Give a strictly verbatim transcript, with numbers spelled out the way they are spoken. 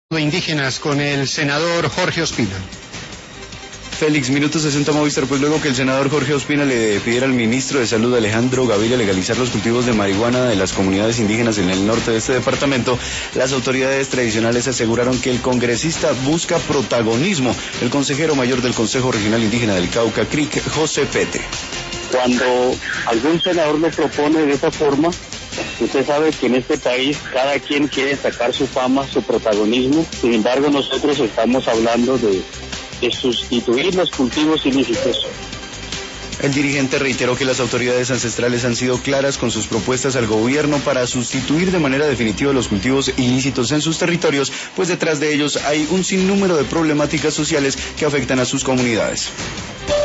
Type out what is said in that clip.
Indígenas con el senador Jorge Ospina. Félix, minuto sesenta Movistar, pues luego que el senador Jorge Ospina le pidiera al ministro de Salud Alejandro Gaviria legalizar los cultivos de marihuana de las comunidades indígenas en el norte de este departamento, las autoridades tradicionales aseguraron que el congresista busca protagonismo. El consejero mayor del Consejo Regional Indígena del Cauca, C R I C, José Pete. Cuando algún senador lo propone de esa forma, usted sabe que en este país cada quien quiere sacar su fama, su protagonismo. Sin embargo, nosotros estamos hablando de, de sustituir los cultivos ilícitos. El dirigente reiteró que las autoridades ancestrales han sido claras con sus propuestas al gobierno para sustituir de manera definitiva los cultivos ilícitos en sus territorios, pues detrás de ellos hay un sinnúmero de problemáticas sociales que afectan a sus comunidades.